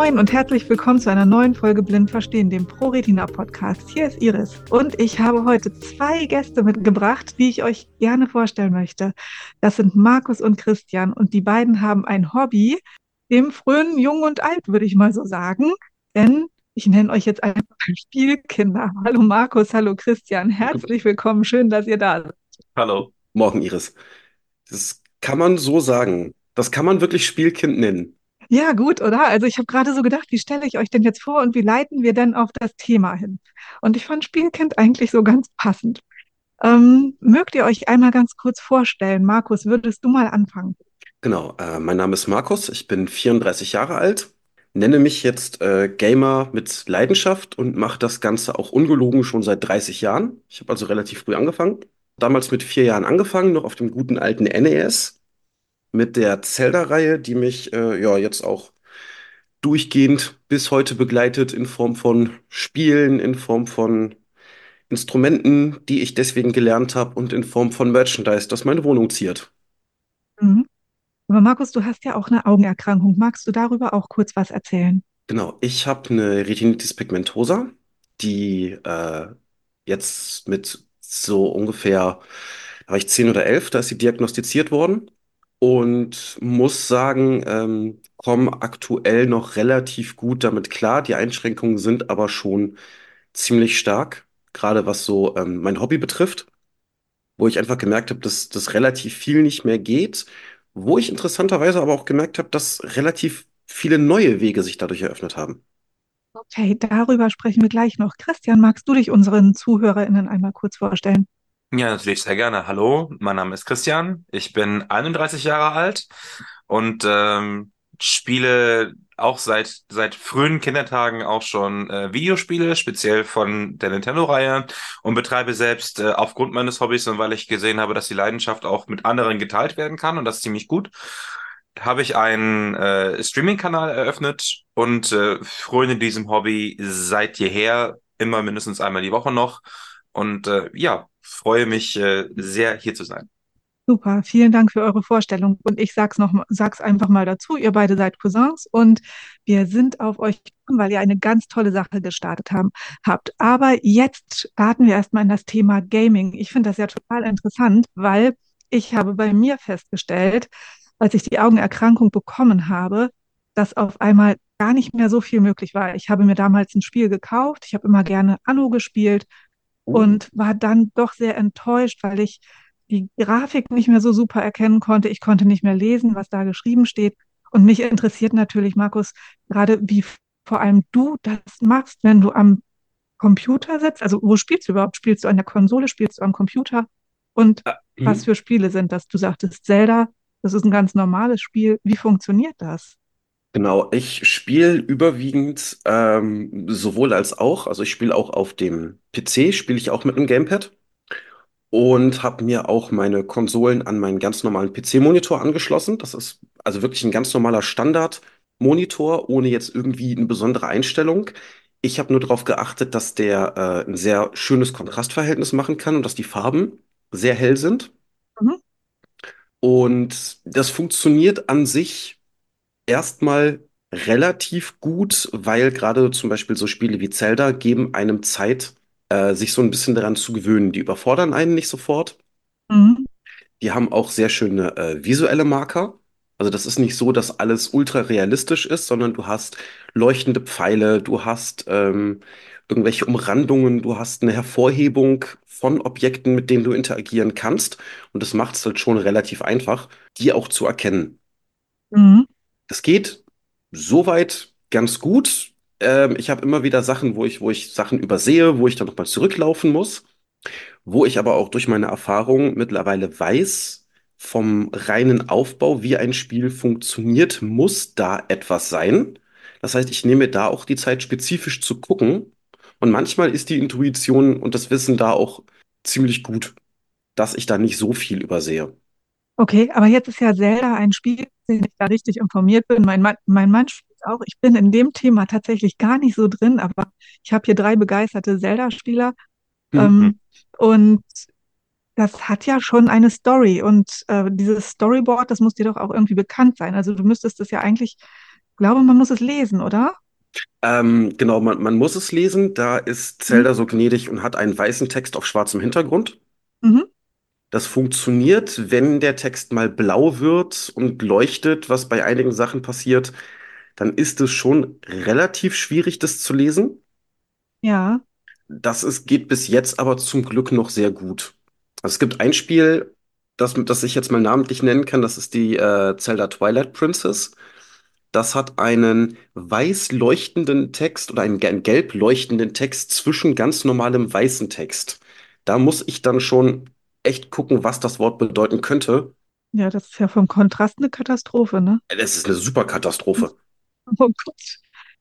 Moin und herzlich willkommen zu einer neuen Folge Blind Verstehen, dem ProRetina Podcast. Hier ist Iris und ich habe heute zwei Gäste mitgebracht, die ich euch gerne vorstellen möchte. Das sind Markus und Christian und die beiden haben ein Hobby, dem frönen Jung und Alt, würde ich mal so sagen. Denn ich nenne euch jetzt einfach Spielkinder. Hallo Markus, hallo Christian, herzlich willkommen, schön, dass ihr da seid. Hallo. Morgen, Iris. Das kann man so sagen. Das kann man wirklich Spielkind nennen. Ja, gut, oder? Also ich habe gerade so gedacht, wie stelle ich euch denn jetzt vor und wie leiten wir denn auf das Thema hin? Und ich fand Spielkind eigentlich so ganz passend. Mögt ihr euch einmal ganz kurz vorstellen? Markus, würdest du mal anfangen? Genau, mein Name ist Markus, ich bin 34 Jahre alt, nenne mich jetzt Gamer mit Leidenschaft und mache das Ganze auch ungelogen schon seit 30 Jahren. Ich habe also relativ früh angefangen. Damals mit 4 Jahren angefangen, noch auf dem guten alten NES, mit der Zelda-Reihe, die mich ja jetzt auch durchgehend bis heute begleitet in Form von Spielen, in Form von Instrumenten, die ich deswegen gelernt habe und in Form von Merchandise, das meine Wohnung ziert. Mhm. Aber Markus, du hast ja auch eine Augenerkrankung. Magst du darüber auch kurz was erzählen? Genau, ich habe eine Retinitis pigmentosa, die jetzt mit so ungefähr, da war ich 10 oder 11, da ist sie diagnostiziert worden und muss sagen, komme aktuell noch relativ gut damit klar. Die Einschränkungen sind aber schon ziemlich stark, gerade was so mein Hobby betrifft, wo ich einfach gemerkt habe, dass das relativ viel nicht mehr geht, wo ich interessanterweise aber auch gemerkt habe, dass relativ viele neue Wege sich dadurch eröffnet haben. Okay, darüber sprechen wir gleich noch. Christian, magst du dich unseren ZuhörerInnen einmal kurz vorstellen? Ja, natürlich sehr gerne. Hallo, mein Name ist Christian. Ich bin 31 Jahre alt und spiele auch seit frühen Kindertagen auch schon Videospiele, speziell von der Nintendo-Reihe und betreibe selbst aufgrund meines Hobbys und weil ich gesehen habe, dass die Leidenschaft auch mit anderen geteilt werden kann und das ist ziemlich gut, habe ich einen Streaming-Kanal eröffnet und fröne diesem Hobby seit jeher immer mindestens einmal die Woche noch. Und ja, freue mich sehr, hier zu sein. Super, vielen Dank für eure Vorstellung. Und ich sag's einfach mal dazu. Ihr beide seid Cousins und wir sind auf euch gekommen, weil ihr eine ganz tolle Sache habt. Aber jetzt starten wir erstmal in das Thema Gaming. Ich finde das ja total interessant, weil ich habe bei mir festgestellt, als ich die Augenerkrankung bekommen habe, dass auf einmal gar nicht mehr so viel möglich war. Ich habe mir damals ein Spiel gekauft. Ich habe immer gerne Anno gespielt und war dann doch sehr enttäuscht, weil ich die Grafik nicht mehr so super erkennen konnte. Ich konnte nicht mehr lesen, was da geschrieben steht. Und mich interessiert natürlich, Markus, gerade wie vor allem du das machst, wenn du am Computer sitzt. Also wo spielst du überhaupt? Spielst du an der Konsole? Spielst du am Computer? Und was Mhm. für Spiele sind das? Du sagtest Zelda, das ist ein ganz normales Spiel. Wie funktioniert das? Genau, ich spiele überwiegend sowohl als auch. Also ich spiele auch auf dem PC, spiele ich auch mit einem Gamepad und habe mir auch meine Konsolen an meinen ganz normalen PC-Monitor angeschlossen. Das ist also wirklich ein ganz normaler Standard-Monitor, ohne jetzt irgendwie eine besondere Einstellung. Ich habe nur darauf geachtet, dass der ein sehr schönes Kontrastverhältnis machen kann und dass die Farben sehr hell sind. Mhm. Und das funktioniert an sich erstmal relativ gut, weil gerade zum Beispiel so Spiele wie Zelda geben einem Zeit, sich so ein bisschen daran zu gewöhnen. Die überfordern einen nicht sofort. Mhm. Die haben auch sehr schöne visuelle Marker. Also das ist nicht so, dass alles ultra realistisch ist, sondern du hast leuchtende Pfeile, du hast irgendwelche Umrandungen, du hast eine Hervorhebung von Objekten, mit denen du interagieren kannst. Und das macht es halt schon relativ einfach, die auch zu erkennen. Mhm. Das geht soweit ganz gut. Ich habe immer wieder Sachen, wo ich Sachen übersehe, wo ich dann nochmal zurücklaufen muss, wo ich aber auch durch meine Erfahrung mittlerweile weiß, vom reinen Aufbau, wie ein Spiel funktioniert, muss da etwas sein. Das heißt, ich nehme da auch die Zeit, spezifisch zu gucken. Und manchmal ist die Intuition und das Wissen da auch ziemlich gut, dass ich da nicht so viel übersehe. Okay, aber jetzt ist ja Zelda ein Spiel, wenn ich da richtig informiert bin. Mein Mann spielt auch. Ich bin in dem Thema tatsächlich gar nicht so drin, aber ich habe hier drei begeisterte Zelda-Spieler. Mhm. Ähm, und das hat ja schon eine Story. Und dieses Storyboard, das muss dir doch auch irgendwie bekannt sein. Also du müsstest es ja eigentlich glaube, man muss es lesen, oder? Genau, man muss es lesen. Da ist Mhm. Zelda so gnädig und hat einen weißen Text auf schwarzem Hintergrund. Mhm. Das funktioniert, wenn der Text mal blau wird und leuchtet, was bei einigen Sachen passiert, dann ist es schon relativ schwierig, das zu lesen. Ja, Geht bis jetzt aber zum Glück noch sehr gut. Also es gibt ein Spiel, das ich jetzt mal namentlich nennen kann, das ist die Zelda Twilight Princess. Das hat einen weiß leuchtenden Text oder einen gelb leuchtenden Text zwischen ganz normalem weißen Text. Da muss ich dann schon echt gucken, was das Wort bedeuten könnte. ja, das ist ja vom Kontrast eine Katastrophe, ne? Es ist eine super Katastrophe. Oh Gott.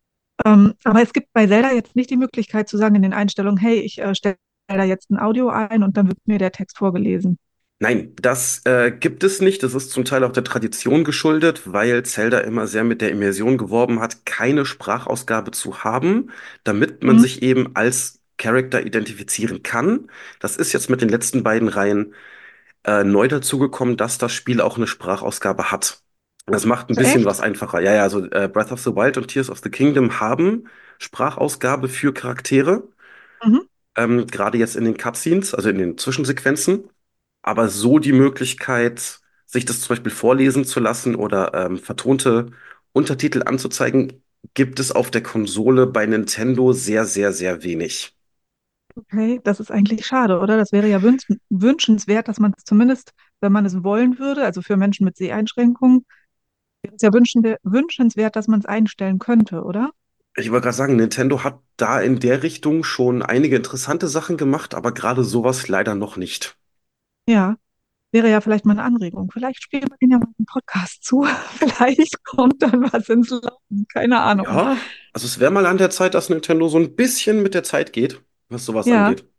Aber es gibt bei Zelda jetzt nicht die Möglichkeit zu sagen in den Einstellungen, hey, ich stelle da jetzt ein Audio ein und dann wird mir der Text vorgelesen. Nein, das gibt es nicht. Das ist zum Teil auch der Tradition geschuldet, weil Zelda immer sehr mit der Immersion geworben hat, keine Sprachausgabe zu haben, damit man Mhm. sich eben als Charakter identifizieren kann. Das ist jetzt mit den letzten beiden Reihen neu dazugekommen, dass das Spiel auch eine Sprachausgabe hat. Das macht ein Also bisschen echt? was einfacher. Ja, ja, also Breath of the Wild und Tears of the Kingdom haben Sprachausgabe für Charaktere, Mhm. gerade jetzt in den Cutscenes, also in den Zwischensequenzen. Aber so die Möglichkeit, sich das zum Beispiel vorlesen zu lassen oder vertonte Untertitel anzuzeigen, gibt es auf der Konsole bei Nintendo sehr, sehr, sehr wenig. Okay, das ist eigentlich schade, oder? Das wäre ja wünschenswert, dass man es zumindest, wenn man es wollen würde, also für Menschen mit Seheinschränkungen, wäre es ja wünschenswert, dass man es einstellen könnte, oder? Ich wollte gerade sagen, Nintendo hat da in der Richtung schon einige interessante Sachen gemacht, aber gerade sowas leider noch nicht. Ja, wäre ja vielleicht mal eine Anregung. Vielleicht spielen wir den ja mal einen Podcast zu. Vielleicht kommt dann was ins Laufen. Keine Ahnung. Ja, also es wäre mal an der Zeit, dass Nintendo so ein bisschen mit der Zeit geht, was sowas Ja, angeht.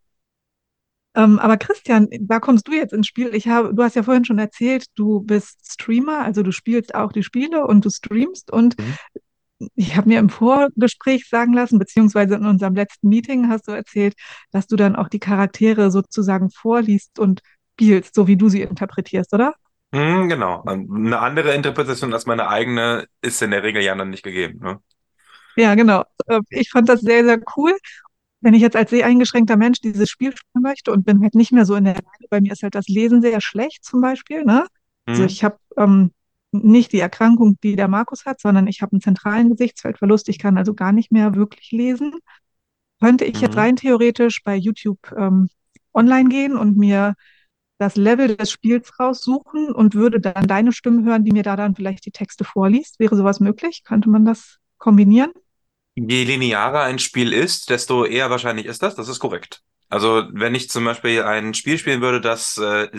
aber Christian, da kommst du jetzt ins Spiel. Du hast ja vorhin schon erzählt, du bist Streamer, also du spielst auch die Spiele und du streamst. Und Mhm. ich habe mir im Vorgespräch sagen lassen, beziehungsweise in unserem letzten Meeting hast du erzählt, dass du dann auch die Charaktere sozusagen vorliest und spielst, so wie du sie interpretierst, oder? Genau. Eine andere Interpretation als meine eigene ist in der Regel ja dann nicht gegeben. Ne? Ja, genau. Ich fand das sehr, sehr cool. Wenn ich jetzt als seheingeschränkter Mensch dieses Spiel spielen möchte und bin halt nicht mehr so in der Lage, bei mir ist halt das Lesen sehr schlecht zum Beispiel, ne? Also Mhm. ich habe nicht die Erkrankung, die der Markus hat, sondern ich habe einen zentralen Gesichtsfeldverlust. Ich kann also gar nicht mehr wirklich lesen. Könnte ich jetzt Mhm. rein theoretisch bei YouTube online gehen und mir das Level des Spiels raussuchen und würde dann deine Stimme hören, die mir da dann vielleicht die Texte vorliest? Wäre sowas möglich? Könnte man das kombinieren? Je linearer ein Spiel ist, desto eher wahrscheinlich ist das. Das ist korrekt. Also wenn ich zum Beispiel ein Spiel spielen würde, das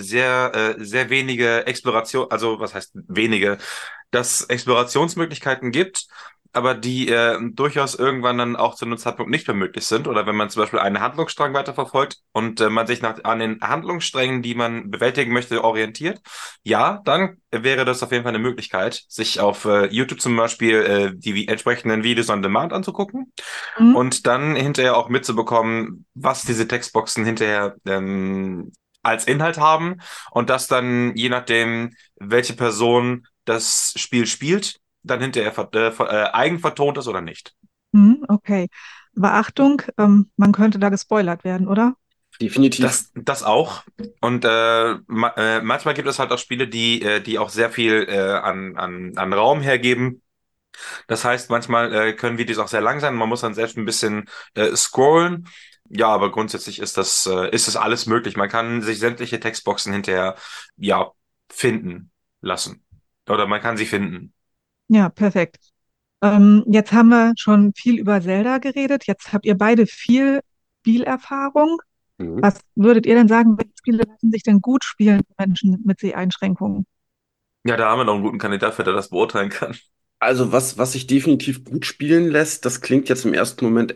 sehr wenige Exploration, also was heißt wenige, das Explorationsmöglichkeiten gibt, aber die durchaus irgendwann dann auch zu einem Zeitpunkt nicht mehr möglich sind. Oder wenn man zum Beispiel einen Handlungsstrang weiterverfolgt und man sich an den Handlungssträngen, die man bewältigen möchte, orientiert, ja, dann wäre das auf jeden Fall eine Möglichkeit, sich auf YouTube zum Beispiel die entsprechenden Videos on Demand anzugucken Mhm. und dann hinterher auch mitzubekommen, was diese Textboxen hinterher als Inhalt haben und das dann, je nachdem, welche Person das Spiel spielt, dann hinterher eigenvertont ist oder nicht. Okay. Aber Achtung, man könnte da gespoilert werden, oder? Definitiv. Das auch. Und manchmal gibt es halt auch Spiele, die auch sehr viel an Raum hergeben. Das heißt, manchmal können Videos auch sehr lang sein. Man muss dann selbst ein bisschen scrollen. Ja, aber grundsätzlich ist das alles möglich. Man kann sich sämtliche Textboxen hinterher, ja, finden lassen. Oder man kann sie finden. Ja, perfekt. Jetzt haben wir schon viel über Zelda geredet. Jetzt habt ihr beide viel Spielerfahrung. Mhm. Was würdet ihr denn sagen, welche Spiele lassen sich denn gut spielen für Menschen mit Seheinschränkungen? Ja, da haben wir noch einen guten Kandidat, der das beurteilen kann. Also was sich definitiv gut spielen lässt, das klingt jetzt im ersten Moment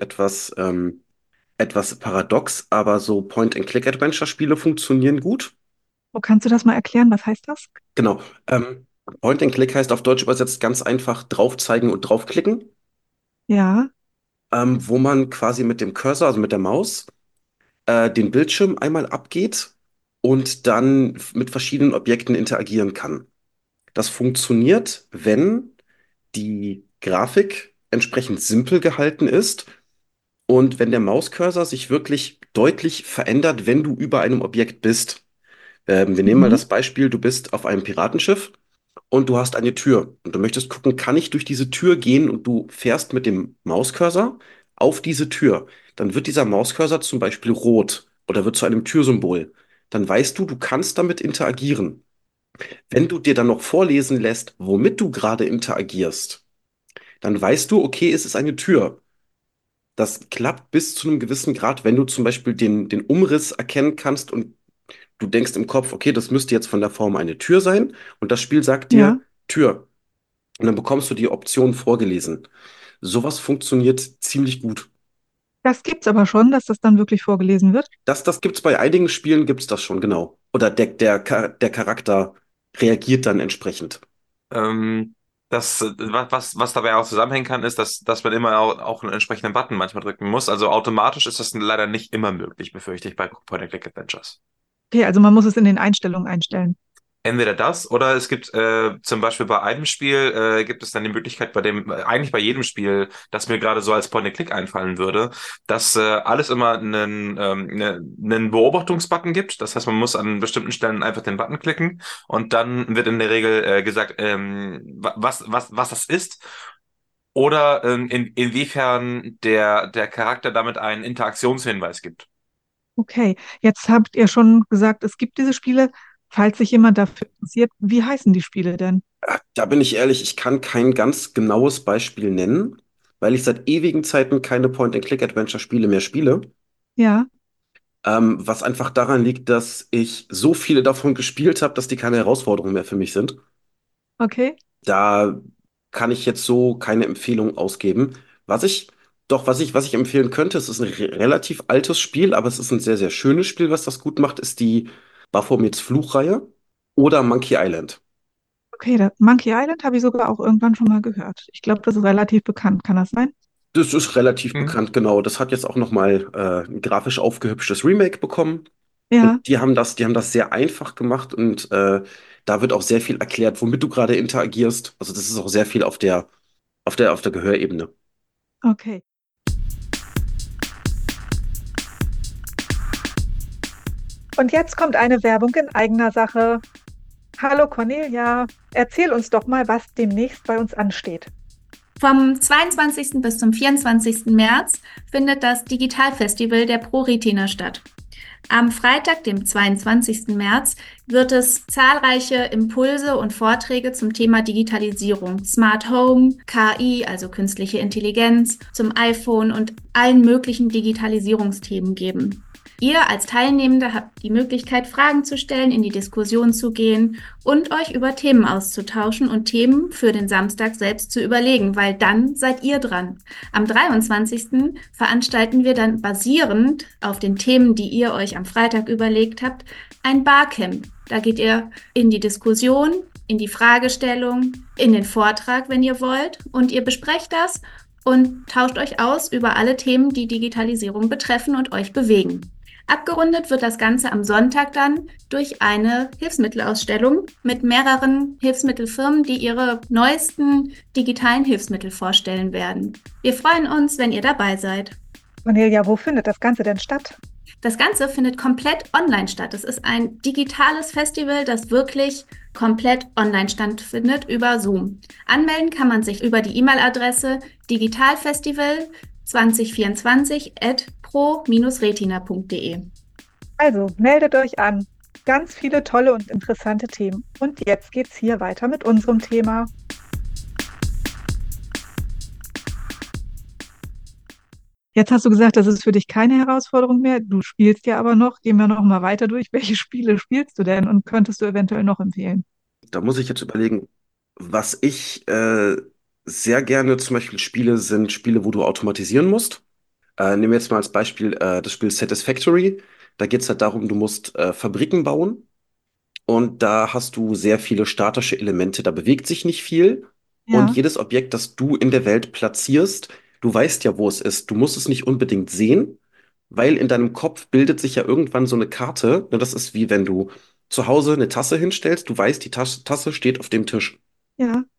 etwas paradox, aber so Point-and-Click-Adventure-Spiele funktionieren gut. Wo kannst du das mal erklären? Was heißt das? Genau. Point-and-Click heißt auf Deutsch übersetzt ganz einfach drauf zeigen und draufklicken, Ja. wo man quasi mit dem Cursor, also mit der Maus, den Bildschirm einmal abgeht und dann mit verschiedenen Objekten interagieren kann. Das funktioniert, wenn die Grafik entsprechend simpel gehalten ist und wenn der Mauscursor sich wirklich deutlich verändert, wenn du über einem Objekt bist. Wir nehmen mal Mhm. das Beispiel, du bist auf einem Piratenschiff und du hast eine Tür und du möchtest gucken, kann ich durch diese Tür gehen und du fährst mit dem Mauscursor auf diese Tür. Dann wird dieser Mauscursor zum Beispiel rot oder wird zu einem Türsymbol. Dann weißt du, du kannst damit interagieren. Wenn du dir dann noch vorlesen lässt, womit du gerade interagierst, dann weißt du, okay, es ist eine Tür. Das klappt bis zu einem gewissen Grad, wenn du zum Beispiel den Umriss erkennen kannst und du denkst im Kopf, okay, das müsste jetzt von der Form eine Tür sein und das Spiel sagt Ja, dir Tür. Und dann bekommst du die Option vorgelesen. Sowas funktioniert ziemlich gut. das gibt's aber schon, dass das dann wirklich vorgelesen wird. Das gibt's bei einigen Spielen, gibt's das schon, genau. Oder der Charakter reagiert dann entsprechend. Ähm, was dabei auch zusammenhängen kann, ist, dass man immer auch einen entsprechenden Button manchmal drücken muss. Also automatisch ist das leider nicht immer möglich, befürchte ich, bei Point-and-Click-Adventures. Okay, also man muss es in den Einstellungen einstellen. Entweder das oder es gibt zum Beispiel bei einem Spiel gibt es dann die Möglichkeit, eigentlich bei jedem Spiel, das mir gerade so als Point-and-Click einfallen würde, dass alles immer einen Beobachtungsbutton gibt. Das heißt, man muss an bestimmten Stellen einfach den Button klicken und dann wird in der Regel gesagt, was das ist oder inwiefern der Charakter damit einen Interaktionshinweis gibt. Okay, jetzt habt ihr schon gesagt, es gibt diese Spiele. Falls sich jemand dafür interessiert, wie heißen die Spiele denn? Da bin ich ehrlich, ich kann kein ganz genaues Beispiel nennen, weil ich seit ewigen Zeiten keine Point-and-Click-Adventure-Spiele mehr spiele. Ja, Was einfach daran liegt, dass ich so viele davon gespielt habe, dass die keine Herausforderung mehr für mich sind. okay. Da kann ich jetzt so keine Empfehlung ausgeben. Was ich, was ich empfehlen könnte, es ist ein relativ altes Spiel, aber es ist ein sehr, sehr schönes Spiel, was das gut macht, ist die Baphomets Fluchreihe oder Monkey Island. Okay, Monkey Island habe ich sogar auch irgendwann schon mal gehört. Ich glaube, das ist relativ bekannt. Kann das sein? Das ist relativ Hm? bekannt, genau. Das hat jetzt auch noch mal ein grafisch aufgehübschtes Remake bekommen. Und Ja, die haben das sehr einfach gemacht und da wird auch sehr viel erklärt, womit du gerade interagierst. Also das ist auch sehr viel auf der Gehörebene. okay. Und jetzt kommt eine Werbung in eigener Sache. Hallo Cornelia, erzähl uns doch mal, was demnächst bei uns ansteht. Vom 22. bis zum 24. März findet das Digitalfestival der ProRetina statt. Am Freitag, dem 22. März, wird es zahlreiche Impulse und Vorträge zum Thema Digitalisierung, Smart Home, KI, also künstliche Intelligenz, zum iPhone und allen möglichen Digitalisierungsthemen geben. Ihr als Teilnehmende habt die Möglichkeit, Fragen zu stellen, in die Diskussion zu gehen und euch über Themen auszutauschen und Themen für den Samstag selbst zu überlegen, weil dann seid ihr dran. Am 23. veranstalten wir dann basierend auf den Themen, die ihr euch am Freitag überlegt habt, ein Barcamp. Da geht ihr in die Diskussion, in die Fragestellung, in den Vortrag, wenn ihr wollt, und ihr besprecht das und tauscht euch aus über alle Themen, die Digitalisierung betreffen und euch bewegen. Abgerundet wird das Ganze am Sonntag dann durch eine Hilfsmittelausstellung mit mehreren Hilfsmittelfirmen, die ihre neuesten digitalen Hilfsmittel vorstellen werden. Wir freuen uns, wenn ihr dabei seid. Cornelia, wo findet das Ganze denn statt? Das Ganze findet komplett online statt. Es ist ein digitales Festival, das wirklich komplett online stattfindet über Zoom. Anmelden kann man sich über die E-Mail-Adresse digitalfestival2024@pro-retina.de. Also, meldet euch an. Ganz viele tolle und interessante Themen. Und jetzt geht's hier weiter mit unserem Thema. Jetzt hast du gesagt, das ist für dich keine Herausforderung mehr. Du spielst ja aber noch. Gehen wir noch mal weiter durch. Welche Spiele spielst du denn und könntest du eventuell noch empfehlen? Da muss ich jetzt überlegen, was ich sehr gerne zum Beispiel spiele, sind Spiele, wo du automatisieren musst. Nehmen wir jetzt mal als Beispiel das Spiel Satisfactory. Da geht es halt darum, du musst Fabriken bauen und da hast du sehr viele statische Elemente. Da bewegt sich nicht viel und Ja, jedes Objekt, das du in der Welt platzierst, du weißt ja, wo es ist. Du musst es nicht unbedingt sehen, weil in deinem Kopf bildet sich ja irgendwann so eine Karte. Ne, das ist wie wenn du zu Hause eine Tasse hinstellst, du weißt, die Tasse steht auf dem Tisch. ja.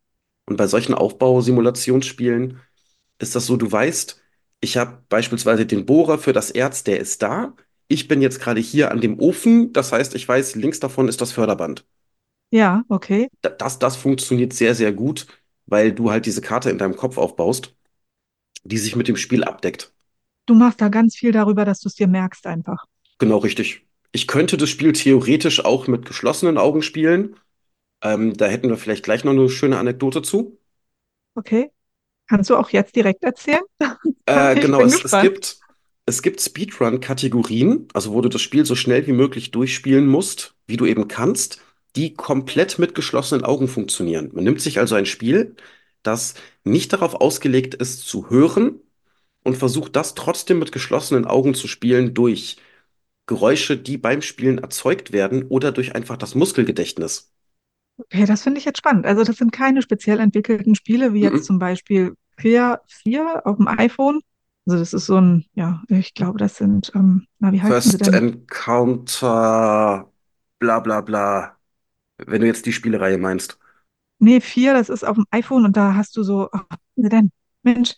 Und bei solchen Aufbausimulationsspielen ist das so, du weißt, ich habe beispielsweise den Bohrer für das Erz, der ist da. Ich bin jetzt gerade hier an dem Ofen, das heißt, ich weiß, links davon ist das Förderband. Ja, okay. Das funktioniert sehr, sehr gut, weil du halt diese Karte in deinem Kopf aufbaust, die sich mit dem Spiel abdeckt. Du machst da ganz viel darüber, dass du es dir merkst einfach. Genau richtig. Ich könnte das Spiel theoretisch auch mit geschlossenen Augen spielen. Da hätten wir vielleicht gleich noch eine schöne Anekdote zu. Okay. Kannst du auch jetzt direkt erzählen? Ich Genau, bin es gespannt. gibt Speedrun-Kategorien, also wo du das Spiel so schnell wie möglich durchspielen musst, wie du eben kannst, die komplett mit geschlossenen Augen funktionieren. Man nimmt sich also ein Spiel, das nicht darauf ausgelegt ist zu hören und versucht das trotzdem mit geschlossenen Augen zu spielen durch Geräusche, die beim Spielen erzeugt werden oder durch einfach das Muskelgedächtnis. Okay, das finde ich jetzt spannend. Also das sind keine speziell entwickelten Spiele, wie jetzt Mhm. zum Beispiel vier auf dem iPhone. Also das ist so ein, ja, ich glaube, das sind, na, wie heißen sie First denn? Encounter, bla bla bla, wenn du jetzt die Spielereihe meinst. Nee, vier, das ist auf dem iPhone und da hast du so, ach, was sind sie denn? Mensch,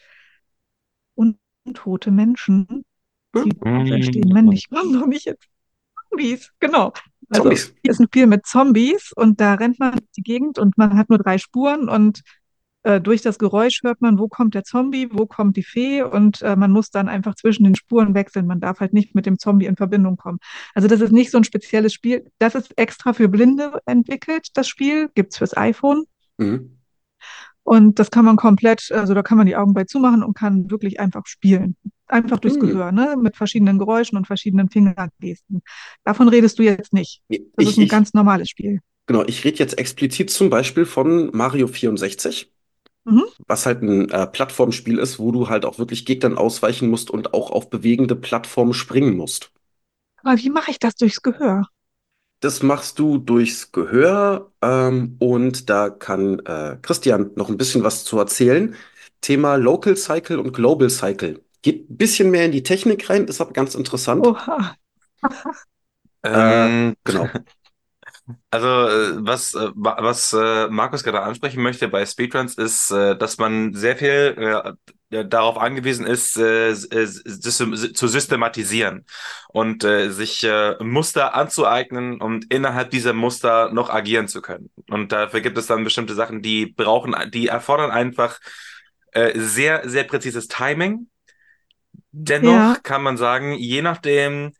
untote Menschen, Hm? die auferstehen, männlich, warum noch nicht jetzt Zombies? Genau. Also Zombies. hier ist ein Spiel mit Zombies und da rennt man durch die Gegend und man hat nur drei Spuren und durch das Geräusch hört man, wo kommt der Zombie, wo kommt die Fee und man muss dann einfach zwischen den Spuren wechseln. Man darf halt nicht mit dem Zombie in Verbindung kommen. Also das ist nicht so ein spezielles Spiel. Das ist extra für Blinde entwickelt, das Spiel. Gibt's fürs iPhone. Mhm. Und das kann man komplett, also da kann man die Augen bei zumachen und kann wirklich einfach spielen. Einfach durchs Mhm. Gehör, ne? Mit verschiedenen Geräuschen und verschiedenen Fingergesten. Davon redest du jetzt nicht. Das ist ein Ich, ganz normales Spiel. genau, ich rede jetzt explizit zum Beispiel von Mario 64, Mhm. was halt ein Plattformspiel ist, wo du halt auch wirklich Gegnern ausweichen musst und auch auf bewegende Plattformen springen musst. Aber wie mache ich das durchs Gehör? Das machst du durchs Gehör und da kann Christian noch ein bisschen was zu erzählen. Thema Local Cycle und Global Cycle. Geht ein bisschen mehr in die Technik rein, ist aber ganz interessant. Oha. Ähm, Genau. Also, was Markus gerade ansprechen möchte bei Speedruns ist, dass man sehr viel ja, darauf angewiesen ist, zu systematisieren und sich Muster anzueignen und innerhalb dieser Muster noch agieren zu können. Und dafür gibt es dann bestimmte Sachen, die erfordern einfach sehr, sehr präzises Timing. Ja, Dennoch kann man sagen, je nachdem,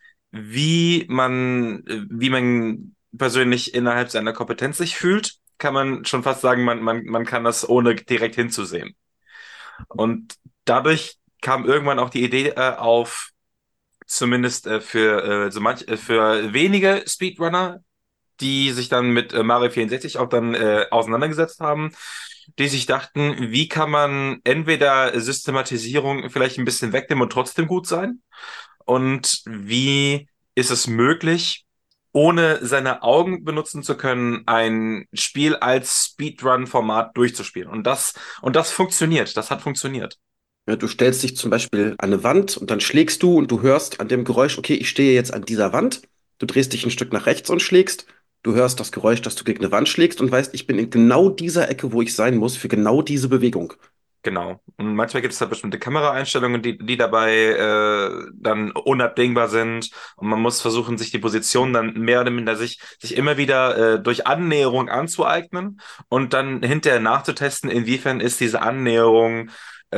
wie man persönlich innerhalb seiner Kompetenz sich fühlt, kann man schon fast sagen, man kann das ohne direkt hinzusehen. Und dadurch kam irgendwann auch die Idee auf, zumindest für wenige Speedrunner, die sich dann mit Mario 64 auch dann auseinandergesetzt haben, die sich dachten, wie kann man entweder Systematisierung vielleicht ein bisschen wegnehmen und trotzdem gut sein? Und wie ist es möglich, ohne seine Augen benutzen zu können, ein Spiel als Speedrun-Format durchzuspielen? Und das funktioniert, das hat funktioniert. Ja, du stellst dich zum Beispiel an eine Wand und dann schlägst du und du hörst an dem Geräusch, okay, ich stehe jetzt an dieser Wand. Du drehst dich ein Stück nach rechts und schlägst. Du hörst das Geräusch, dass du gegen eine Wand schlägst und weißt, ich bin in genau dieser Ecke, wo ich sein muss, für genau diese Bewegung. Genau. Und manchmal gibt es da bestimmte Kameraeinstellungen, die dabei dann unabdingbar sind. Und man muss versuchen, sich die Position dann mehr oder minder sich immer wieder durch Annäherung anzueignen und dann hinterher nachzutesten, inwiefern ist diese Annäherung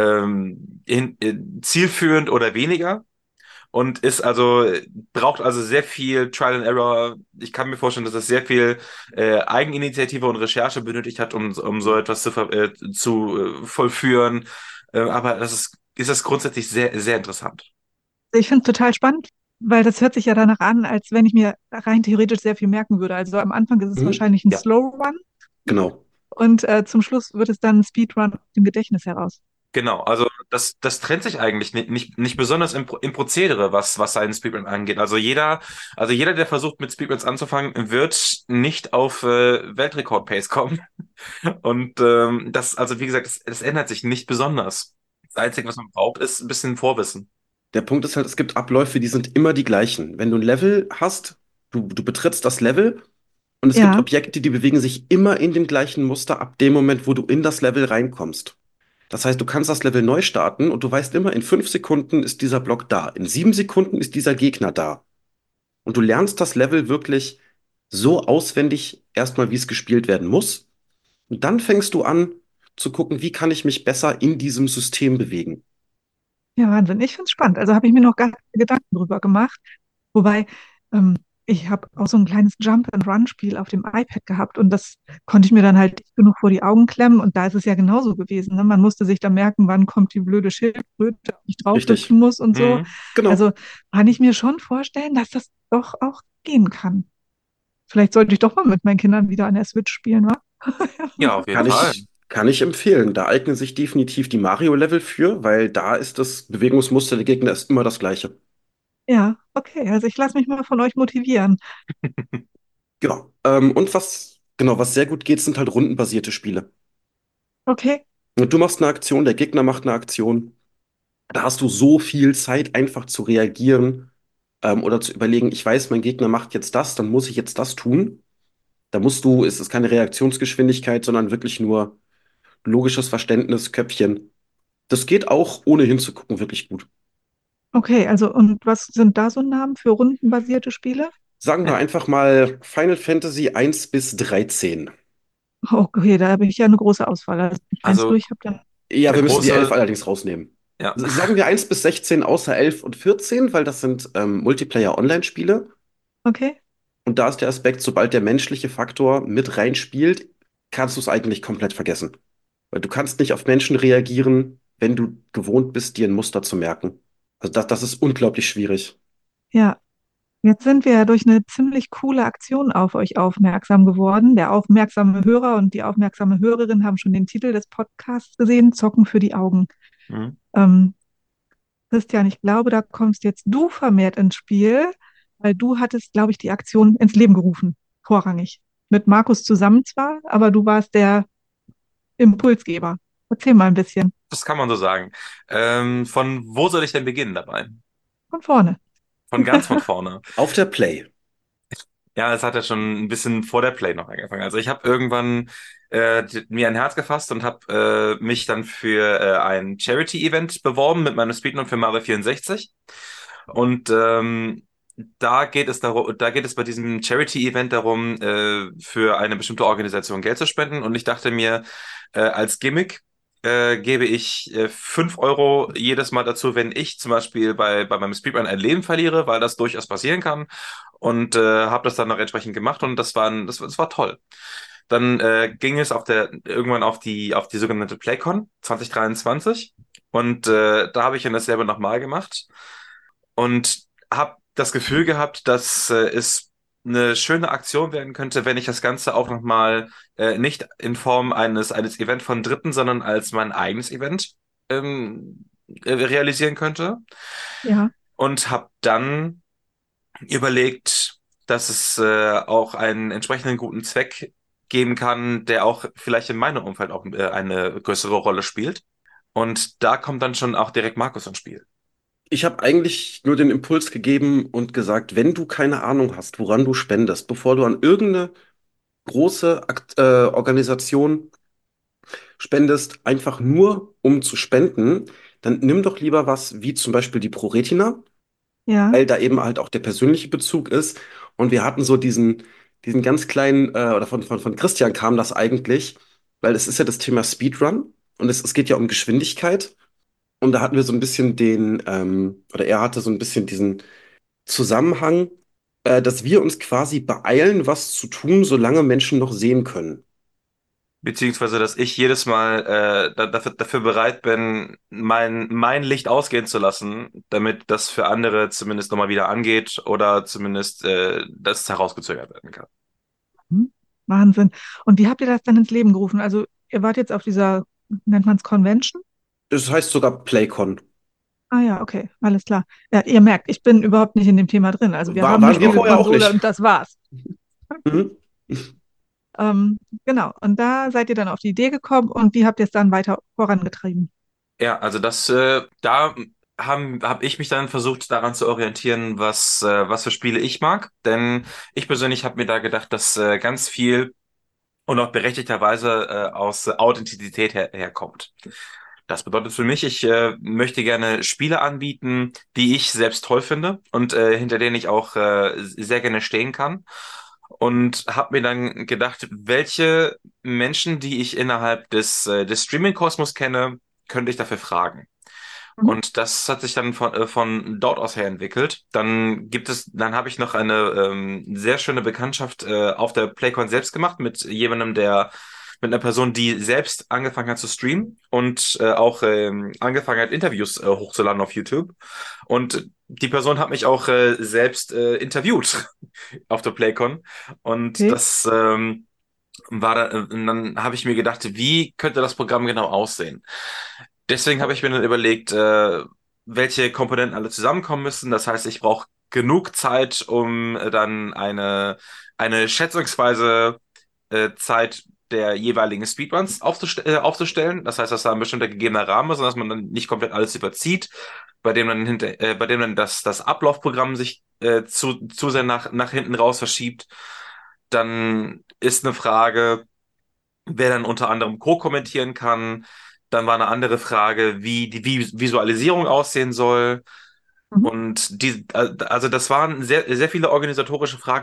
zielführend oder weniger. Und braucht also sehr viel Trial and Error. Ich kann mir vorstellen, dass es sehr viel Eigeninitiative und Recherche benötigt hat, um so etwas zu vollführen. Aber ist das grundsätzlich sehr, sehr interessant. ich finde es total spannend, weil das hört sich ja danach an, als wenn ich mir rein theoretisch sehr viel merken würde. Also am Anfang ist es Mhm. wahrscheinlich ein Ja, Slow Run genau. und zum Schluss wird es dann ein Speedrun aus dem Gedächtnis heraus. Genau, also das trennt sich eigentlich nicht besonders im Prozedere, was seinen Speedrun angeht. Also jeder, der versucht mit Speedruns anzufangen, wird nicht auf Weltrekord-Pace kommen. Und also wie gesagt, es ändert sich nicht besonders. Das Einzige, was man braucht, ist ein bisschen Vorwissen. Der Punkt ist halt, es gibt Abläufe, die sind immer die gleichen. Wenn du ein Level hast, du betrittst das Level Und es gibt Ja, Objekte, die bewegen sich immer in dem gleichen Muster ab dem Moment, wo du in das Level reinkommst. Das heißt, du kannst das Level neu starten und du weißt immer, in 5 Sekunden ist dieser Block da. In 7 Sekunden ist dieser Gegner da. Und du lernst das Level wirklich so auswendig erstmal, wie es gespielt werden muss. Und dann fängst du an zu gucken, wie kann ich mich besser in diesem System bewegen. ja, Wahnsinn. Ich finde es spannend. Also habe ich mir noch gar keine Gedanken drüber gemacht. Wobei, ähm, ich habe auch so ein kleines Jump-and-Run-Spiel auf dem iPad gehabt und das konnte ich mir dann halt dicht genug vor die Augen klemmen und da ist es ja genauso gewesen. Ne? Man musste sich dann merken, wann kommt die blöde Schildkröte, ob ich drauf Richtig. hüpfen muss und so. Mhm. Genau. Also kann ich mir schon vorstellen, dass das doch auch gehen kann. Vielleicht sollte ich doch mal mit meinen Kindern wieder an der Switch spielen, wa? Ja, auf jeden Kann Fall. kann ich empfehlen. Da eignen sich definitiv die Mario-Level für, weil da ist das Bewegungsmuster der Gegner ist immer das gleiche. Ja, okay. Also ich lasse mich mal von euch motivieren. Ja. Und was sehr gut geht, sind halt rundenbasierte Spiele. Okay. Und du machst eine Aktion, der Gegner macht eine Aktion. Da hast du so viel Zeit, einfach zu reagieren, oder zu überlegen, ich weiß, mein Gegner macht jetzt das, dann muss ich jetzt das tun. Es ist keine Reaktionsgeschwindigkeit, sondern wirklich nur logisches Verständnis, Köpfchen. Das geht auch, ohne hinzugucken, wirklich gut. Okay, also und was sind da so Namen für rundenbasierte Spiele? Sagen wir einfach mal Final Fantasy 1 bis 13. Okay, da habe ich ja eine große Auswahl. Also wenn ich eins Also durch habe, dann. Ja, der wir müssen die 11 große, allerdings rausnehmen. ja. Sagen wir 1 bis 16 außer 11 und 14, weil das sind Multiplayer-Online-Spiele. Okay. Und da ist der Aspekt, sobald der menschliche Faktor mit reinspielt, kannst du es eigentlich komplett vergessen. Weil du kannst nicht auf Menschen reagieren, wenn du gewohnt bist, dir ein Muster zu merken. Also das ist unglaublich schwierig. Ja, jetzt sind wir ja durch eine ziemlich coole Aktion auf euch aufmerksam geworden. Der aufmerksame Hörer und die aufmerksame Hörerin haben schon den Titel des Podcasts gesehen, Zocken für die Augen. Mhm. Ähm, Christian, ich glaube, da kommst jetzt du vermehrt ins Spiel, weil du hattest, glaube ich, die Aktion ins Leben gerufen, vorrangig. Mit Markus zusammen zwar, aber du warst der Impulsgeber. Erzähl mal ein bisschen Das kann man so sagen. Von wo soll ich denn beginnen dabei? von vorne. Von ganz von vorne. Auf der Play. Ja, es hat ja schon ein bisschen vor der Play noch angefangen. Also ich habe irgendwann mir ein Herz gefasst und habe mich dann für ein Charity-Event beworben mit meinem Speedrun für Mario 64. Und da geht es bei diesem Charity-Event darum, für eine bestimmte Organisation Geld zu spenden. Und ich dachte mir, als Gimmick gebe ich 5 Euro jedes Mal dazu, wenn ich zum Beispiel bei meinem Speedrun ein Leben verliere, weil das durchaus passieren kann. Und habe das dann noch entsprechend gemacht und das war toll. Dann ging es irgendwann auf die sogenannte PlayCon 2023 und da habe ich dann dasselbe nochmal gemacht und habe das Gefühl gehabt, dass es eine schöne Aktion werden könnte, wenn ich das Ganze auch nochmal nicht in Form eines Event von Dritten, sondern als mein eigenes Event realisieren könnte. Ja, Und habe dann überlegt, dass es auch einen entsprechenden guten Zweck geben kann, der auch vielleicht in meinem Umfeld auch eine größere Rolle spielt. Und da kommt dann schon auch direkt Markus ins Spiel. Ich habe eigentlich nur den Impuls gegeben und gesagt, wenn du keine Ahnung hast, woran du spendest, bevor du an irgendeine große Organisation spendest, einfach nur um zu spenden, dann nimm doch lieber was wie zum Beispiel die ProRetina, ja, weil da eben halt auch der persönliche Bezug ist. Und wir hatten so diesen ganz kleinen, oder von Christian kam das eigentlich, weil es ist ja das Thema Speedrun und es geht ja um Geschwindigkeit. Und da hatten wir so ein bisschen oder er hatte so ein bisschen diesen Zusammenhang, dass wir uns quasi beeilen, was zu tun, solange Menschen noch sehen können. Beziehungsweise, dass ich jedes Mal dafür bereit bin, mein Licht ausgehen zu lassen, damit das für andere zumindest nochmal wieder angeht oder zumindest das herausgezögert werden kann. hm, Wahnsinn. Und wie habt ihr das dann ins Leben gerufen? Also ihr wart jetzt auf dieser, nennt man es Convention? Das heißt sogar Playcon. Ah ja, okay, alles klar. Ja, ihr merkt, ich bin überhaupt nicht in dem Thema drin. Also wir haben eine Waren wir vorher auch Spielekonsole nicht. und das war's. Mhm. Genau, und da seid ihr dann auf die Idee gekommen und wie habt ihr es dann weiter vorangetrieben? Ja, also da hab ich mich dann versucht, daran zu orientieren, was für Spiele ich mag. Denn ich persönlich habe mir da gedacht, dass ganz viel und auch berechtigterweise aus Authentizität herkommt. Das bedeutet für mich, ich möchte gerne Spiele anbieten, die ich selbst toll finde und hinter denen ich auch sehr gerne stehen kann. Und habe mir dann gedacht, welche Menschen, die ich innerhalb des Streaming-Kosmos kenne, könnte ich dafür fragen. Mhm. Und das hat sich dann von dort aus her entwickelt. Dann habe ich noch eine sehr schöne Bekanntschaft auf der PlayCon selbst gemacht mit jemandem, mit einer Person, die selbst angefangen hat zu streamen und auch angefangen hat, Interviews hochzuladen auf YouTube. Und die Person hat mich auch selbst interviewt auf der PlayCon. Und Okay. dann habe ich mir gedacht, wie könnte das Programm genau aussehen? Deswegen habe ich mir dann überlegt, welche Komponenten alle zusammenkommen müssen. Das heißt, ich brauche genug Zeit, um dann eine schätzungsweise Zeit der jeweiligen Speedruns aufzustellen. Das heißt, dass da ein bestimmter gegebener Rahmen ist und dass man dann nicht komplett alles überzieht, bei dem dann das Ablaufprogramm sich zu sehr nach hinten raus verschiebt. Dann ist eine Frage, wer dann unter anderem co-kommentieren kann. Dann war eine andere Frage, wie die Visualisierung aussehen soll. Mhm. Und also das waren sehr viele organisatorische Fragen,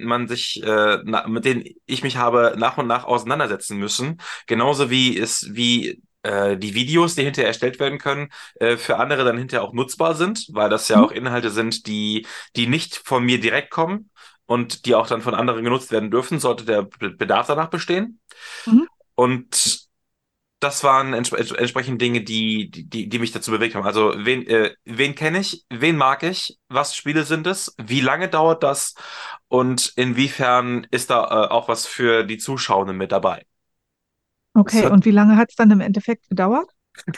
mit denen ich mich habe nach und nach auseinandersetzen müssen. Genauso wie die Videos, die hinterher erstellt werden können, für andere dann hinterher auch nutzbar sind, weil das ja Mhm. auch Inhalte sind, die nicht von mir direkt kommen und die auch dann von anderen genutzt werden dürfen, sollte der Bedarf danach bestehen. Mhm. Und das waren entsprechend Dinge, die mich dazu bewegt haben. Also wen kenne ich, wen mag ich, was Spiele sind es, wie lange dauert das und inwiefern ist da auch was für die Zuschauenden mit dabei? Es Okay, hat, und wie lange hat es dann im Endeffekt gedauert?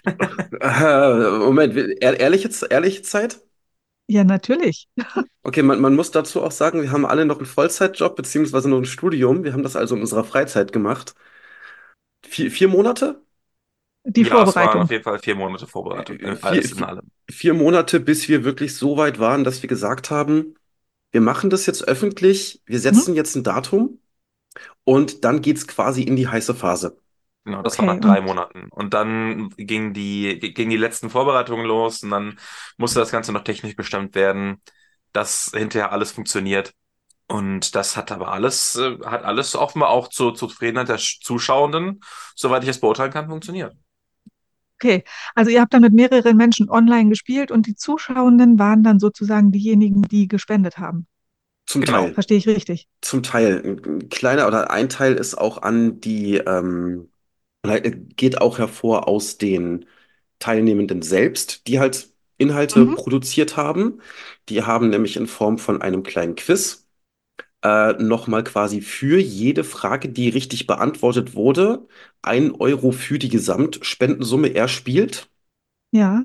Moment, ehrliche Zeit? Ja, natürlich. Okay, man muss dazu auch sagen, wir haben alle noch einen Vollzeitjob beziehungsweise noch ein Studium. Wir haben das also in unserer Freizeit gemacht. 4 Monate? Die Ja, es waren auf Vorbereitung. jeden Fall 4 Monate Vorbereitung, Vier, alles in vier, allem. 4 Monate, bis wir wirklich so weit waren, dass wir gesagt haben, wir machen das jetzt öffentlich, wir Mhm. setzen jetzt ein Datum und dann geht's quasi in die heiße Phase. Genau, das war nach Okay, 3 Monaten. Und dann gingen die letzten Vorbereitungen los und dann musste das Ganze noch technisch bestimmt werden, dass hinterher alles funktioniert. Und das hat alles offenbar auch zur Zufriedenheit der Zuschauenden, soweit ich es beurteilen kann, funktioniert. okay. Also ihr habt dann mit mehreren Menschen online gespielt und die Zuschauenden waren dann sozusagen diejenigen, die gespendet haben. Zum Genau. Teil. Verstehe ich richtig? Zum Teil. Ein kleiner oder ein Teil ist auch an die, oder geht auch hervor aus den Teilnehmenden selbst, die halt Inhalte Mhm. produziert haben. Die haben nämlich in Form von einem kleinen Quiz nochmal quasi für jede Frage, die richtig beantwortet wurde, 1 Euro für die Gesamtspendensumme erspielt. Ja,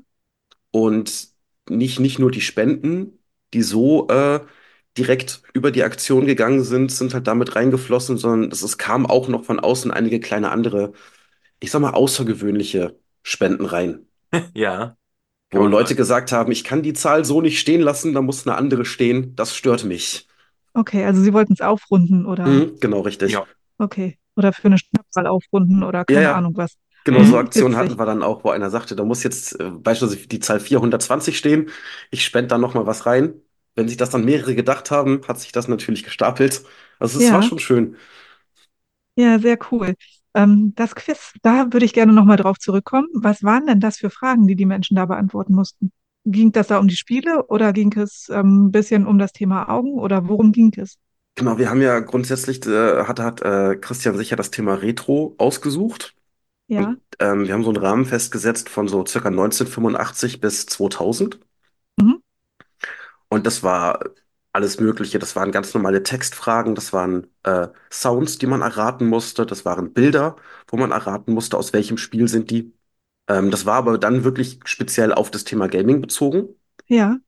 Und nicht nur die Spenden, die so direkt über die Aktion gegangen sind, sind halt damit reingeflossen, sondern es kam auch noch von außen einige kleine andere, ich sag mal, außergewöhnliche Spenden rein. Ja, kann Wo man Leute sagen. gesagt haben, ich kann die Zahl so nicht stehen lassen, da muss eine andere stehen. Das stört mich. okay. Also sie wollten es aufrunden oder Genau, richtig. Ja. okay. Oder für eine Schnapszahl aufrunden oder Ja, keine ja, Ahnung was. genau so Mhm. Aktionen hatten Witzig. wir dann auch, wo einer sagte, da muss jetzt beispielsweise die Zahl 420 stehen. Ich spende da noch mal was rein. Wenn sich das dann mehrere gedacht haben, hat sich das natürlich gestapelt. Also es war Ja, schon schön. ja, sehr cool. Das Quiz, da würde ich gerne nochmal drauf zurückkommen. Was waren denn das für Fragen, die die Menschen da beantworten mussten? Ging das da um die Spiele oder ging es ein bisschen um das Thema Augen oder worum ging es? Genau, wir haben ja grundsätzlich, hat Christian sicher das Thema Retro ausgesucht. Und Ja. wir haben so einen Rahmen festgesetzt von so circa 1985 bis 2000. Mhm. Und das war alles Mögliche. Das waren ganz normale Textfragen, das waren Sounds, die man erraten musste, das waren Bilder, wo man erraten musste, aus welchem Spiel sind die. Das war aber dann wirklich speziell auf das Thema Gaming bezogen, Ja.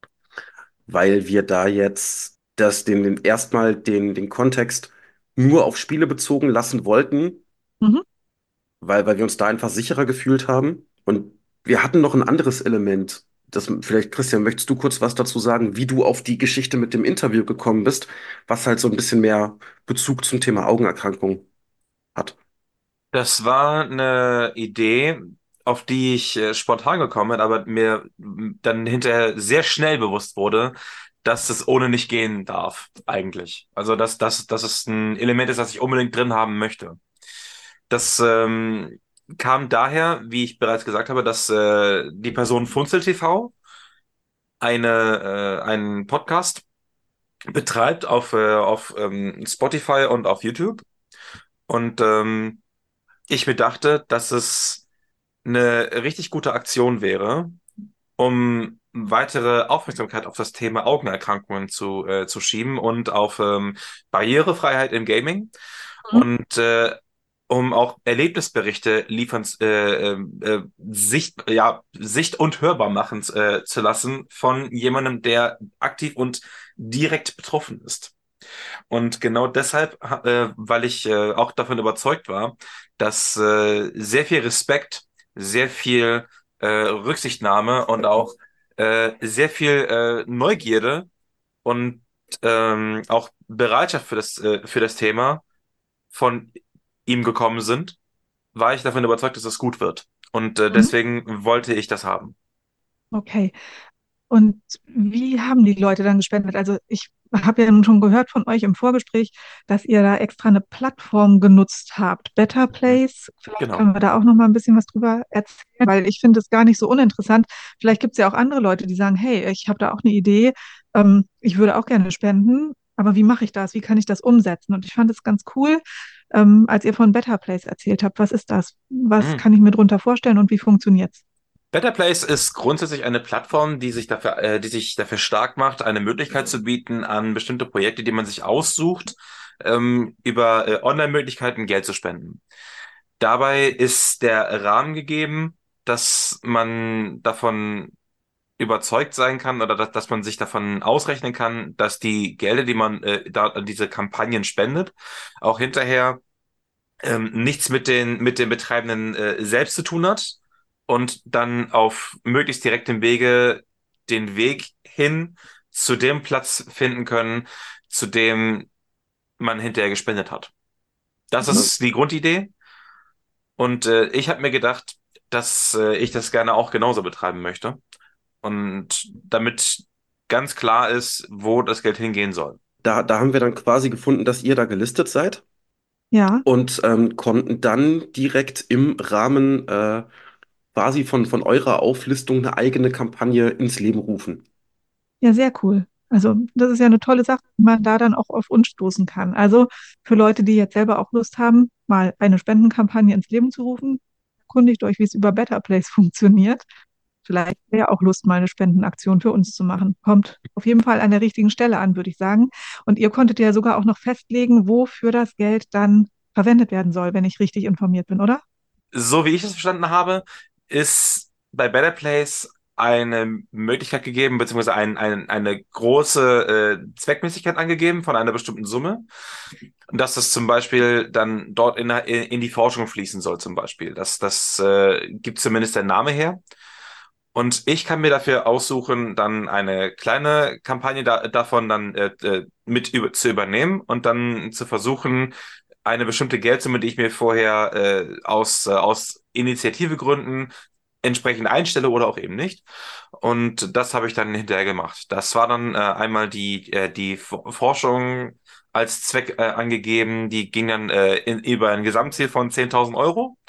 weil wir da jetzt erstmal den Kontext nur auf Spiele bezogen lassen wollten, Mhm. weil wir uns da einfach sicherer gefühlt haben. Und wir hatten noch ein anderes Element, Vielleicht, Christian, möchtest du kurz was dazu sagen, wie du auf die Geschichte mit dem Interview gekommen bist, was halt so ein bisschen mehr Bezug zum Thema Augenerkrankung hat? Das war eine Idee, auf die ich spontan gekommen bin, aber mir dann hinterher sehr schnell bewusst wurde, dass es ohne nicht gehen darf, eigentlich. Also, dass es ein Element ist, das ich unbedingt drin haben möchte. Das kam daher, wie ich bereits gesagt habe, dass die Person Funzel TV einen Podcast betreibt auf Spotify und auf YouTube. Und ich mir dachte, dass es eine richtig gute Aktion wäre, um weitere Aufmerksamkeit auf das Thema Augenerkrankungen zu schieben und auf Barrierefreiheit im Gaming Mhm. und um auch Erlebnisberichte liefern, Sicht und hörbar machen zu lassen von jemandem, der aktiv und direkt betroffen ist. Und genau deshalb, weil ich auch davon überzeugt war, dass sehr viel Respekt, sehr viel Rücksichtnahme und auch sehr viel Neugierde und auch Bereitschaft für das Thema von ihm gekommen sind, war ich davon überzeugt, dass es gut wird. Und Mhm. deswegen wollte ich das haben. Okay. Und wie haben die Leute dann gespendet? Also ich habe ja nun schon gehört von euch im Vorgespräch, dass ihr da extra eine Plattform genutzt habt, Better Mhm. Place. Vielleicht Genau. können wir da auch noch mal ein bisschen was drüber erzählen, weil ich finde es gar nicht so uninteressant. Vielleicht gibt es ja auch andere Leute, die sagen, hey, ich habe da auch eine Idee, ich würde auch gerne spenden, aber wie mache ich das? Wie kann ich das umsetzen? Und ich fand es ganz cool, als ihr von Better Place erzählt habt. Was ist das? Was Mhm. kann ich mir darunter vorstellen und wie funktioniert's? Better Place ist grundsätzlich eine Plattform, die sich dafür stark macht, eine Möglichkeit zu bieten, an bestimmte Projekte, die man sich aussucht, über Online-Möglichkeiten Geld zu spenden. Dabei ist der Rahmen gegeben, dass man davon überzeugt sein kann oder dass man sich davon ausrechnen kann, dass die Gelder, die man da an diese Kampagnen spendet, auch hinterher nichts mit den Betreibenden selbst zu tun hat und dann auf möglichst direktem Wege den Weg hin zu dem Platz finden können, zu dem man hinterher gespendet hat. Das Mhm. ist die Grundidee. Und ich habe mir gedacht, dass ich das gerne auch genauso betreiben möchte. Und damit ganz klar ist, wo das Geld hingehen soll. Da haben wir dann quasi gefunden, dass ihr da gelistet seid Ja. und konnten dann direkt im Rahmen quasi von eurer Auflistung eine eigene Kampagne ins Leben rufen. Ja, sehr cool. Also das ist ja eine tolle Sache, wenn man da dann auch auf uns stoßen kann. Also für Leute, die jetzt selber auch Lust haben, mal eine Spendenkampagne ins Leben zu rufen, erkundigt euch, wie es über Better Place funktioniert. Vielleicht wäre ja auch Lust, mal eine Spendenaktion für uns zu machen. Kommt auf jeden Fall an der richtigen Stelle an, würde ich sagen. Und ihr konntet ja sogar auch noch festlegen, wofür das Geld dann verwendet werden soll, wenn ich richtig informiert bin, oder? So wie ich es verstanden habe, ist bei Better Place eine Möglichkeit gegeben, beziehungsweise eine große Zweckmäßigkeit angegeben von einer bestimmten Summe. Und dass das zum Beispiel dann dort in die Forschung fließen soll, zum Beispiel. Das gibt zumindest der Name her. Und ich kann mir dafür aussuchen, dann eine kleine Kampagne davon dann zu übernehmen und dann zu versuchen, eine bestimmte Geldsumme, die ich mir vorher aus Initiativegründen entsprechend einstelle oder auch eben nicht. Und das habe ich dann hinterher gemacht. Das war dann einmal die Forschung als Zweck angegeben. Die ging dann über ein Gesamtziel von 10.000 Euro.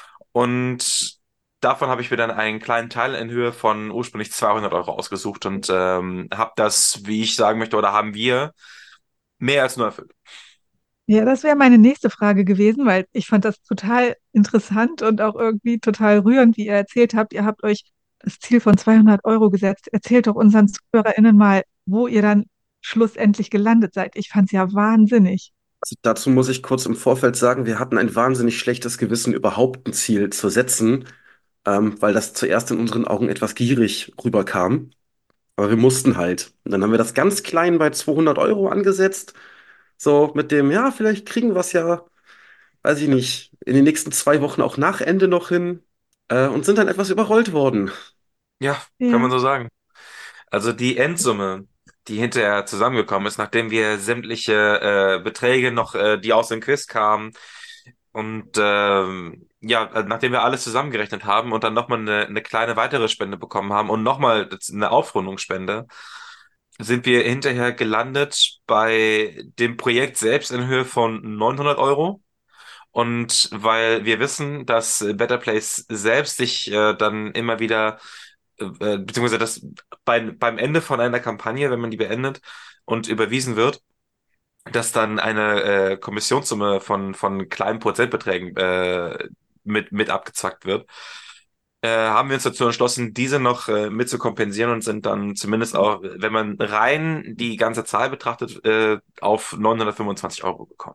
Und davon habe ich mir dann einen kleinen Teil in Höhe von ursprünglich 200 Euro ausgesucht und habe das, wie ich sagen möchte, oder haben wir mehr als nur erfüllt. Ja, das wäre meine nächste Frage gewesen, weil ich fand das total interessant und auch irgendwie total rührend, wie ihr erzählt habt. Ihr habt euch das Ziel von 200 Euro gesetzt. Erzählt doch unseren ZuhörerInnen mal, wo ihr dann schlussendlich gelandet seid. Ich fand es ja wahnsinnig. Also dazu muss ich kurz im Vorfeld sagen, wir hatten ein wahnsinnig schlechtes Gewissen, überhaupt ein Ziel zu setzen, weil das zuerst in unseren Augen etwas gierig rüberkam. Aber wir mussten halt. Und dann haben wir das ganz klein bei 200 Euro angesetzt. So mit dem, ja, vielleicht kriegen wir es ja, weiß ich nicht, in den nächsten 2 Wochen auch nach Ende noch hin. Und sind dann etwas überrollt worden. Ja, kann man Ja. so sagen. Also die Endsumme, die hinterher zusammengekommen ist, nachdem wir sämtliche Beträge noch, die aus dem Quiz kamen und ja, nachdem wir alles zusammengerechnet haben und dann nochmal eine kleine weitere Spende bekommen haben und nochmal eine Aufrundungsspende, sind wir hinterher gelandet bei dem Projekt selbst in Höhe von 900 Euro. Und weil wir wissen, dass Better Place selbst sich dann immer wieder, beziehungsweise dass beim Ende von einer Kampagne, wenn man die beendet und überwiesen wird, dass dann eine Kommissionssumme von kleinen Prozentbeträgen mit abgezwackt wird, haben wir uns dazu entschlossen, diese noch mit zu kompensieren und sind dann zumindest auch, wenn man rein die ganze Zahl betrachtet, auf 925 Euro gekommen.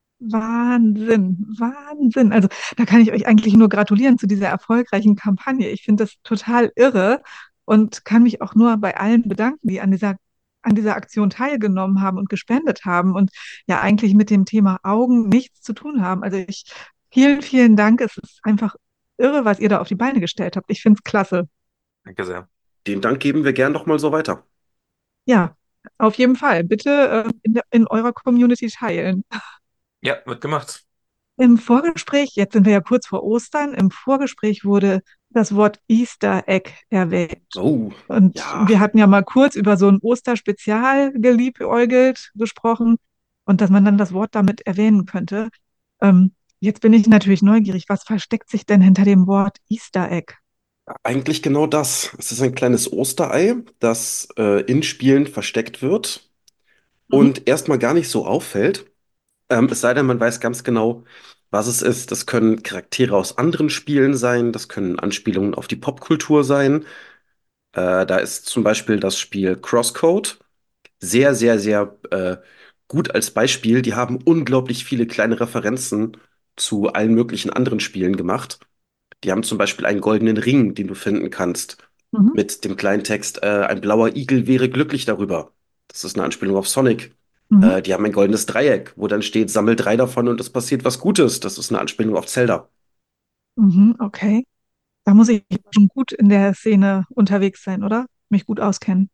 Wahnsinn, Wahnsinn. Also da kann ich euch eigentlich nur gratulieren zu dieser erfolgreichen Kampagne. Ich finde das total irre und kann mich auch nur bei allen bedanken, die an dieser Aktion teilgenommen haben und gespendet haben und ja eigentlich mit dem Thema Augen nichts zu tun haben. Vielen, vielen Dank. Es ist einfach irre, was ihr da auf die Beine gestellt habt. Ich finde es klasse. Danke sehr. Den Dank geben wir gern nochmal so weiter. Ja, auf jeden Fall. Bitte in eurer Community teilen. Ja, wird gemacht. Im Vorgespräch, jetzt sind wir ja kurz vor Ostern, im Vorgespräch wurde das Wort Easter Egg erwähnt. Oh, Und ja. wir hatten ja mal kurz über so ein Osterspezial geliebäugelt gesprochen und dass man dann das Wort damit erwähnen könnte. Jetzt bin ich natürlich neugierig. Was versteckt sich denn hinter dem Wort Easter Egg? Eigentlich genau das. Es ist ein kleines Osterei, das in Spielen versteckt wird Mhm. und erstmal gar nicht so auffällt. Es sei denn, man weiß ganz genau, was es ist. Das können Charaktere aus anderen Spielen sein, das können Anspielungen auf die Popkultur sein. Da ist zum Beispiel das Spiel Crosscode sehr, sehr, sehr gut als Beispiel. Die haben unglaublich viele kleine Referenzen zu allen möglichen anderen Spielen gemacht. Die haben zum Beispiel einen goldenen Ring, den du finden kannst, Mhm. mit dem kleinen Text, ein blauer Igel wäre glücklich darüber. Das ist eine Anspielung auf Sonic. Mhm. Die haben ein goldenes Dreieck, wo dann steht, sammel 3 davon und es passiert was Gutes. Das ist eine Anspielung auf Zelda. Mhm. Okay. Da muss ich schon gut in der Szene unterwegs sein, oder? Mich gut auskennen.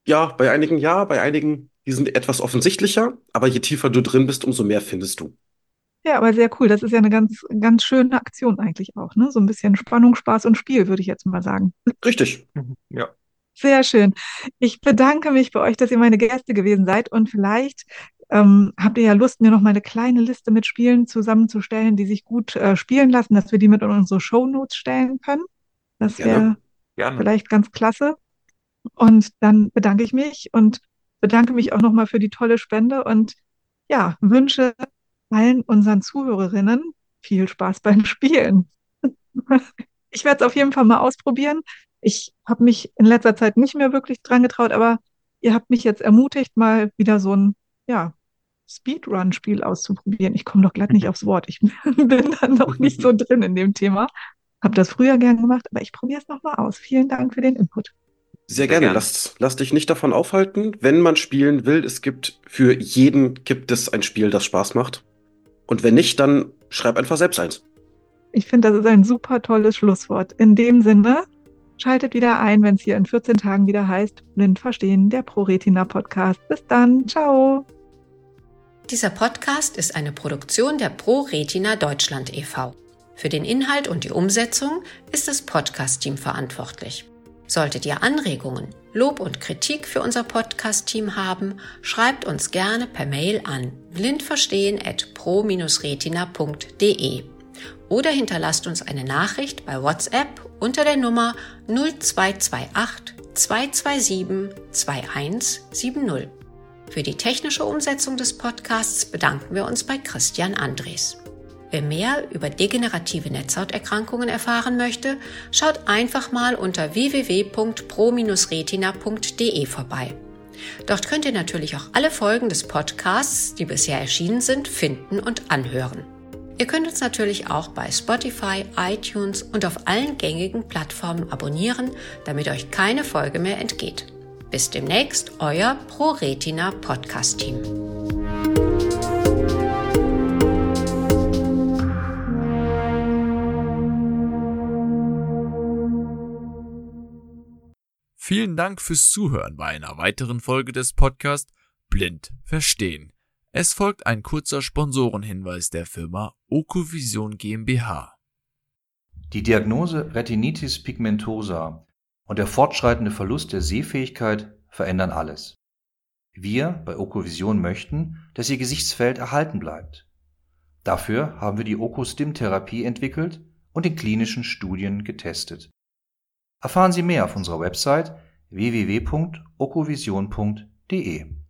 Ja, bei einigen, die sind etwas offensichtlicher, aber je tiefer du drin bist, umso mehr findest du. Ja, aber sehr cool. Das ist ja eine ganz schöne Aktion eigentlich auch, ne? So ein bisschen Spannung, Spaß und Spiel, würde ich jetzt mal sagen. Richtig. Ja. Sehr schön. Ich bedanke mich bei euch, dass ihr meine Gäste gewesen seid und vielleicht habt ihr ja Lust, mir noch mal eine kleine Liste mit Spielen zusammenzustellen, die sich gut spielen lassen, dass wir die mit in unsere Shownotes stellen können. Das Gerne. wäre Gerne. vielleicht ganz klasse. Und dann bedanke ich mich und bedanke mich auch noch mal für die tolle Spende und ja, wünsche allen unseren Zuhörerinnen viel Spaß beim Spielen. Ich werde es auf jeden Fall mal ausprobieren. Ich habe mich in letzter Zeit nicht mehr wirklich dran getraut, aber ihr habt mich jetzt ermutigt, mal wieder so ein, ja, Speedrun-Spiel auszuprobieren. Ich komme doch glatt nicht aufs Wort. Ich bin dann noch nicht so drin in dem Thema. Habe das früher gern gemacht, aber ich probiere es nochmal aus. Vielen Dank für den Input. Sehr Sehr gerne. gerne. Lass dich nicht davon aufhalten, wenn man spielen will. Es gibt für jeden gibt es ein Spiel, das Spaß macht. Und wenn nicht, dann schreib einfach selbst eins. Ich finde, das ist ein super tolles Schlusswort. In dem Sinne, schaltet wieder ein, wenn es hier in 14 Tagen wieder heißt, Blind verstehen, der ProRetina Podcast. Bis dann. Ciao. Dieser Podcast ist eine Produktion der ProRetina Deutschland e.V. Für den Inhalt und die Umsetzung ist das Podcast-Team verantwortlich. Solltet ihr Anregungen, Lob und Kritik für unser Podcast-Team haben, schreibt uns gerne per Mail an blindverstehen@pro-retina.de oder hinterlasst uns eine Nachricht bei WhatsApp unter der Nummer 0228 227 2170. Für die technische Umsetzung des Podcasts bedanken wir uns bei Christian Andres. Wer mehr über degenerative Netzhauterkrankungen erfahren möchte, schaut einfach mal unter www.pro-retina.de vorbei. Dort könnt ihr natürlich auch alle Folgen des Podcasts, die bisher erschienen sind, finden und anhören. Ihr könnt uns natürlich auch bei Spotify, iTunes und auf allen gängigen Plattformen abonnieren, damit euch keine Folge mehr entgeht. Bis demnächst, euer ProRetina Podcast-Team. Vielen Dank fürs Zuhören bei einer weiteren Folge des Podcasts Blind Verstehen. Es folgt ein kurzer Sponsorenhinweis der Firma Okovision GmbH. Die Diagnose Retinitis pigmentosa und der fortschreitende Verlust der Sehfähigkeit verändern alles. Wir bei Okovision möchten, dass Ihr Gesichtsfeld erhalten bleibt. Dafür haben wir die Oko-Stim-Therapie entwickelt und in klinischen Studien getestet. Erfahren Sie mehr auf unserer Website www.okovision.de.